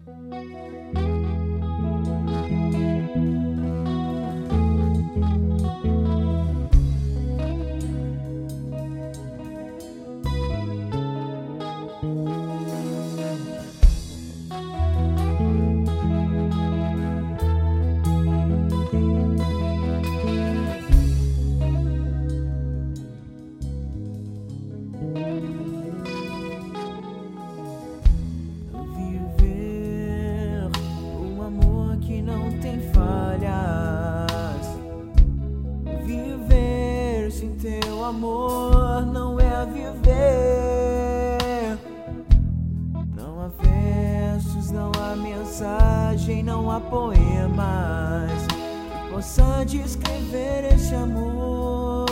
Amor não é viver. Não há versos, não há mensagem, não há poemas que possa descrever esse amor.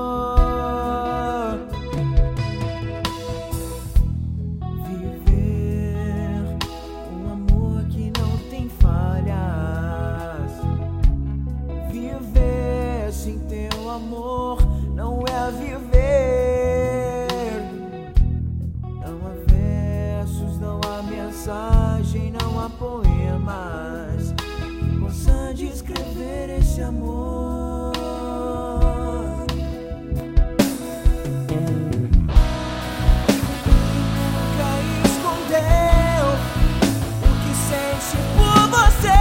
Viver um amor que não tem falhas. Viver sem teu amor não é viver. Não há versos, não há mensagem, não há poemas que possa descrever esse amor. Nunca escondeu o que sente por você.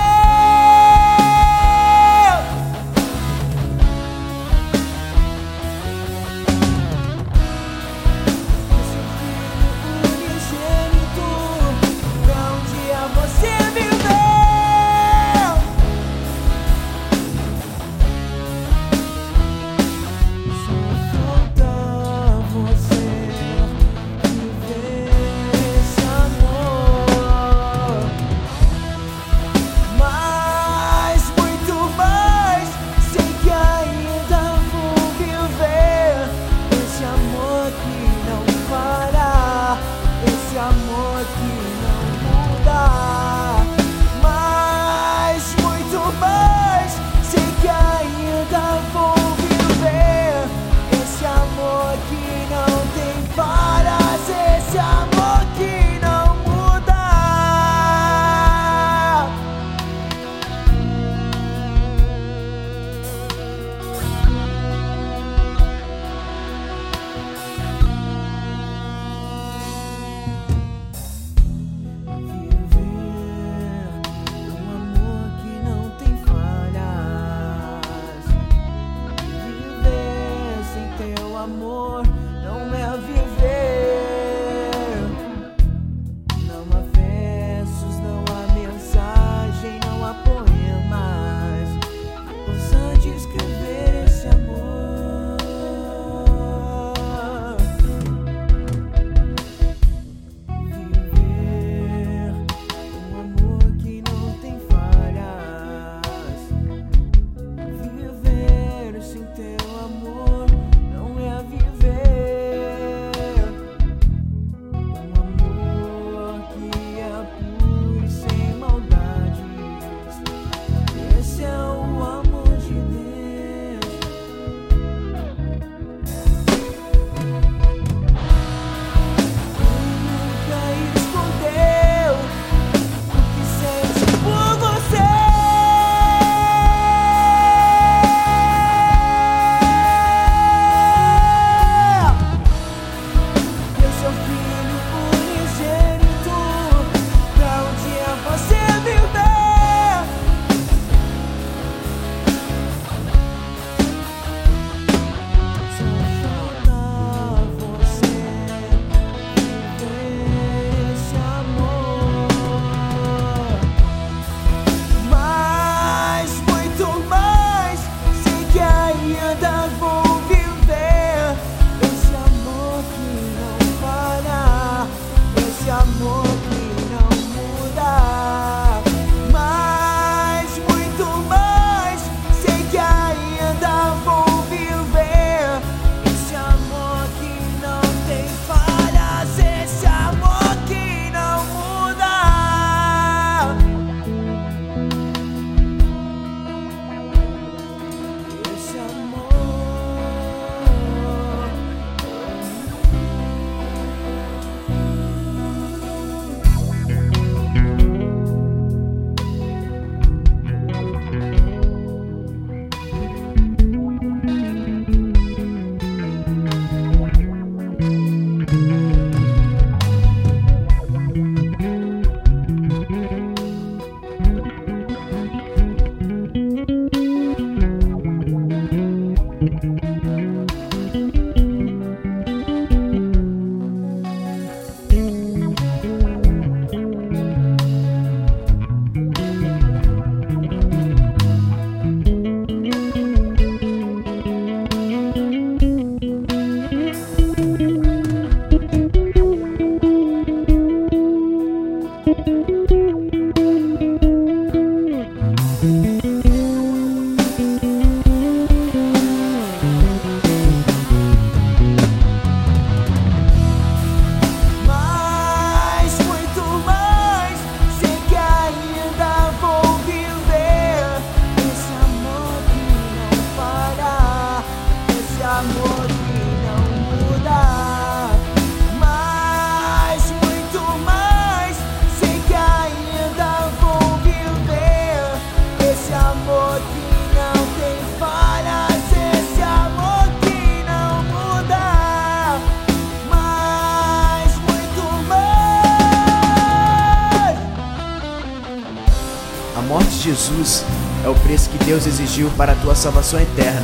A morte de Jesus é o preço que Deus exigiu para a tua salvação eterna.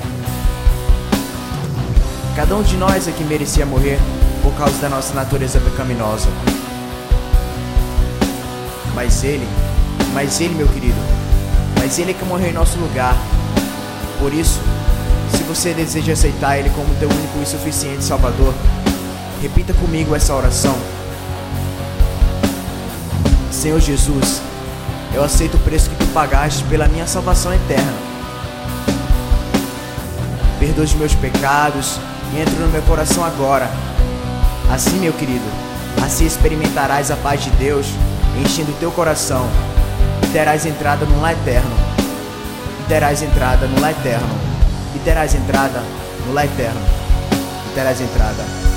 Cada um de nós aqui merecia morrer por causa da nossa natureza pecaminosa. Mas Ele, meu querido, mas Ele quer morrer em nosso lugar. Por isso, se você deseja aceitar Ele como teu único e suficiente Salvador, repita comigo essa oração. Senhor Jesus, eu aceito o preço que Tu pagaste pela minha salvação eterna. Perdoa os meus pecados e entra no meu coração agora. Assim, meu querido, assim experimentarás a paz de Deus enchendo o teu coração e terás entrada no lar eterno. E terás entrada no lar eterno. E terás entrada no lar eterno. E terás entrada